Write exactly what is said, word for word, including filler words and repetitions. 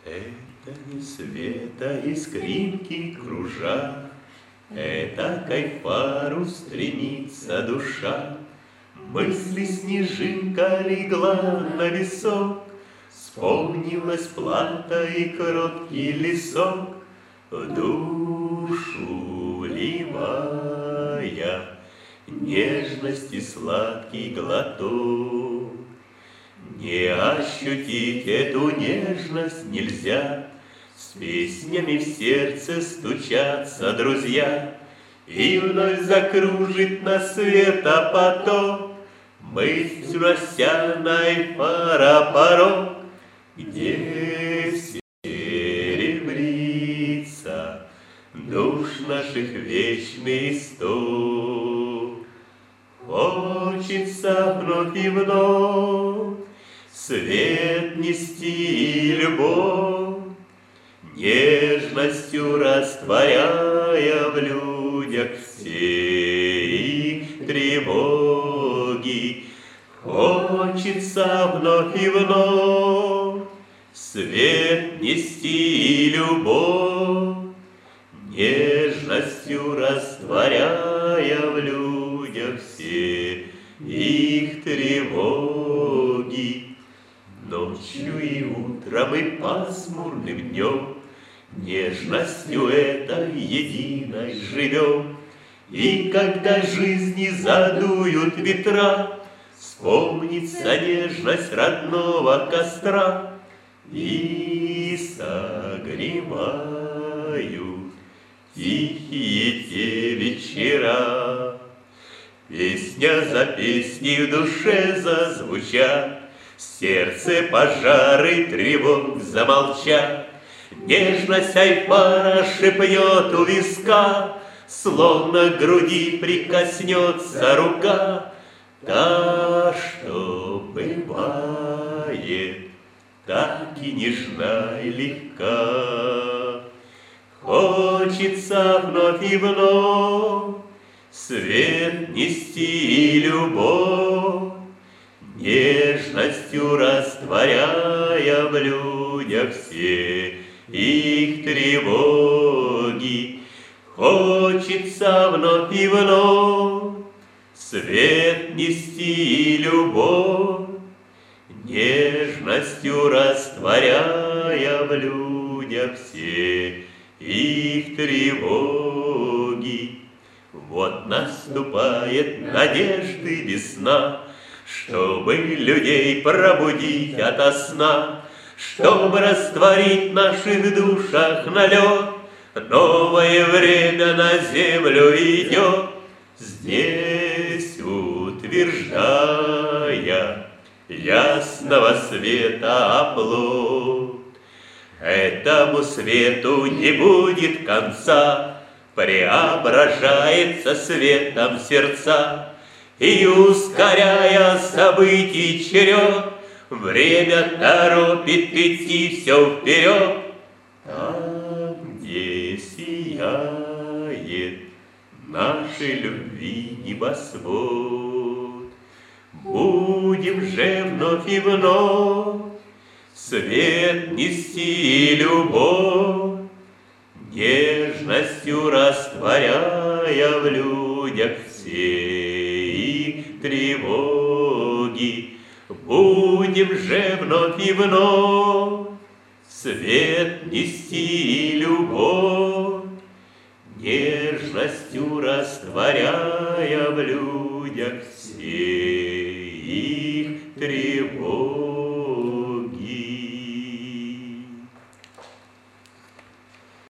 Это не света искринки кружа, это кайфару стремится душа. Мысли снежинка легла на висок, вспомнилась плата и кроткий лесок, в душу вливая нежность и сладкий глоток. Не ощутить эту нежность нельзя, с песнями в сердце стучатся друзья, и вновь закружит на света поток мысль росяной пара порог, где серебрится душ наших вечный исток. Хочется вновь и вновь свет нести и любовь, нежностью растворяя в людях все их тревоги. Хочется вновь и вновь свет нести и любовь, нежностью растворяя в людях все их тревоги. Ночью и утром и пасмурным днем нежностью этой единой живем. И когда жизни задуют ветра, вспомнится нежность родного костра и согревают тихие те вечера. Песня за песней в душе зазвучат, в сердце пожары тревог замолчат. Нежность айфара шепнет у виска, словно к груди прикоснется рука. Та, что бывает так и нежна и легка. Хочется вновь и вновь свет нести и любовь, нежностью растворяя в людях все их тревоги. Хочется вновь и вновь свет нести и любовь, нежностью растворяя в людях все их тревоги. Вот наступает надежды весна, чтобы людей пробудить ото сна, чтобы растворить в наших душах налет. Новое время на землю идет, здесь утверждая ясного света оплот. Этому свету не будет конца, преображается светом сердца, и, ускоряя событий черед, время торопит идти все вперед. Там, где сияет нашей любви небосвод, будем же вновь и вновь свет нести и любовь, нежностью растворяя в людях все их тревоги. Будем же вновь и вновь свет нести и любовь, нежностью растворяя в людях все их тревоги.